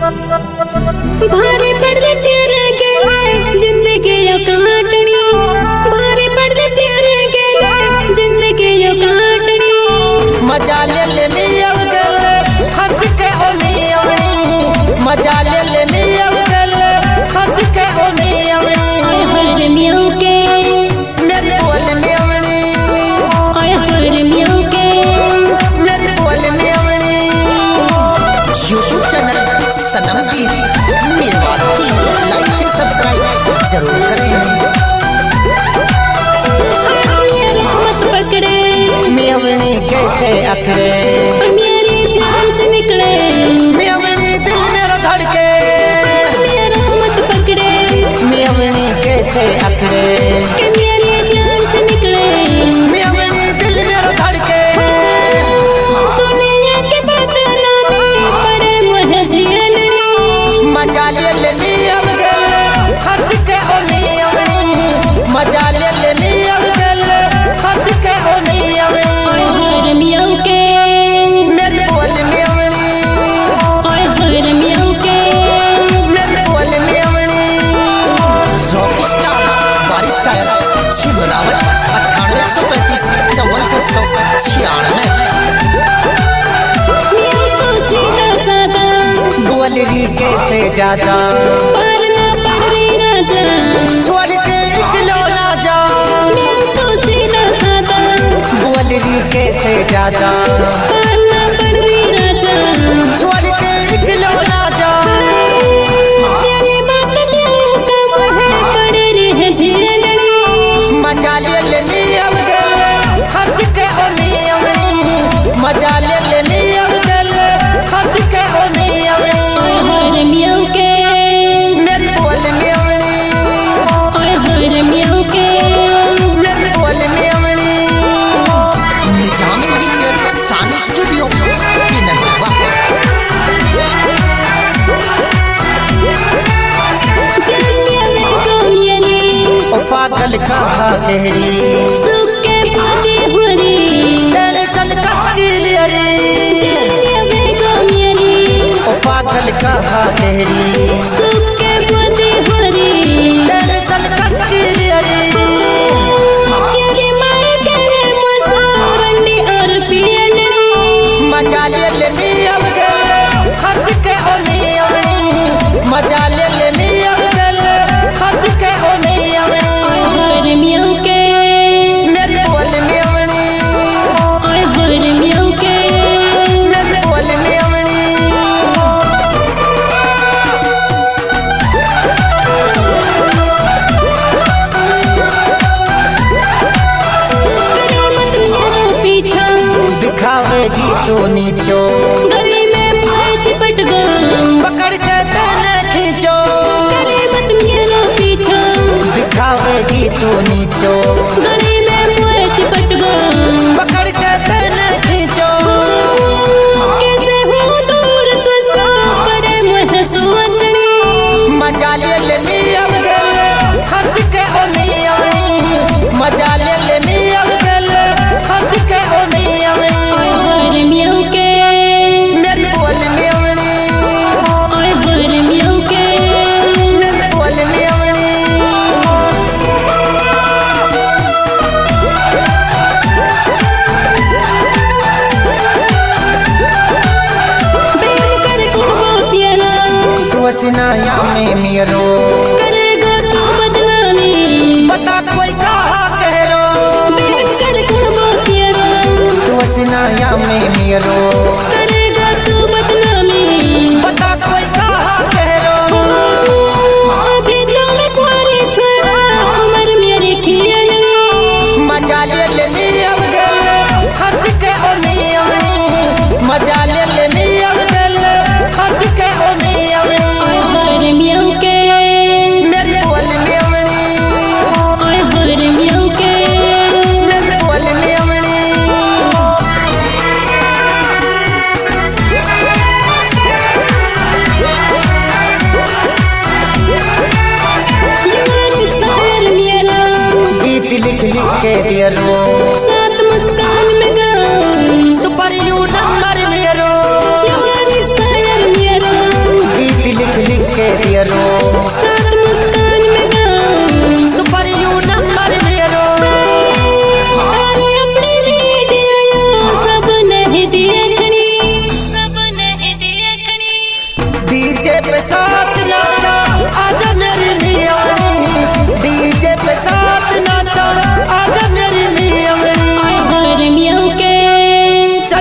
भारी पड़ तेरे गले जिंदगी यो काटनी, भारी पड़ तेरे गले जिंदगी यो काटनी। मजा ले ले मियाँ गले हंस के ओ मियाँ, मजा ले ले मियाँ गले हंस के ओ मियाँ। हर मियाँ के मेरे बोल मियाँ, हर मियाँ के मेरे बोल मियाँ। यूट्यूब चैनल सनम की मेवाती लाइक से सब्सक्राइब जरूर करें। पकड़े मियाँ कैसे अखड़े, मेरी जान से निकले मियाँ दिल मेरा धड़के। मत पकड़े मियाँ कैसे अखड़े, मेरी जान से निकले मियाँ दिल मेरा धड़के। दुनिया के बदनामी पड़े मुझे झेलने। मजा ले ले मियाँ गले हंस के ओ मियाँ, मजा ले ले मियाँ गले हंस के ओ मियाँ। हर मियाँ के मेरे बोल मियाँ, हर मियाँ के मेरे बोल मियाँ। रॉक स्टार वारिस साहब छिबरावत 98 133 54 696। बोल रही कैसे जाता पर ना पड़ी राजा छोड़ के निकलो ना जा। तो सीधा साधा बोल रही कैसे जाता पर ना पड़ी राजा। छोड़ के निकलो ना जा। तेरी बात में कम है पड़े रहे झेलने। मजा ले ले मियाँ गले हंस के ओ मियाँ, मजा ले ले मियाँ गले हंस के ओ मियाँ। हर मियाँ के मेरे बोल मियाँ, हर मियाँ के मेरे बोल मियाँ। निजाम इंजीनियर सानी स्टूडियो पिनहवा। चलिए गोमियनी ओ पागल कहा कहरी सुके पाती भरी। टेंशन कसकी लियरी। चलिए गोमियनी ओ पागल कहा कहरी सुके पाती भरी। टेंशन कसकी लियरी। तेरी माई करे मसूरंडी और पियलनी। मजा ले ले मियाँ गले हंस के ओ मियाँ, मजा ले ले मियाँ गले हंस के ओ मियाँ। हर मियाँ के मेरे बोल मियाँ, हर मियाँ के मेरे बोल मियाँ। मत मेरा पीछा दिखावेगी तो नीचो गली में पाए चिपट गो। पकड़ के तने खींचो। मत मेरा पीछा दिखावेगी तो नीचो गली में पाए चिपट गो। पकड़ के तने खींचो। कैसे हूँ दूर तुझसे पड़े मुझे सोचनी। मजा ले ले मियाँ गले हंस के ओ मियाँ, मजा ले ले मियाँ गले हंस के ओ मियाँ। हर मियाँ के मेरे बोल मियाँ, हर मियाँ के मेरे बोल मियाँ। प्रेम कर कुर्बो तेरा तू हसीनाया में मेरो करेगा तू बदनामी। बता कोई कहा कह रो। प्रेम कर कुर्बो तेरा तू हसीनाया में मेरो करेगा तू बदनामी। बता कोई कहा कह रो। अभी तो मैं कुंवारी छोड़ा उम्र मेरी खिलनी। मजा ले ले मियाँ गले हंस के ओ मियाँ, मजा ले ले मियाँ गले हंस के ओ मियाँ। हर मियाँ के मेरे बोल मियाँ, हर मियाँ के मेरे बोल मियाँ।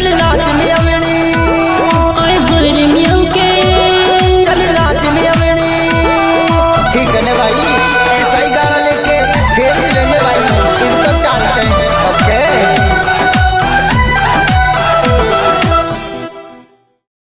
चल नाच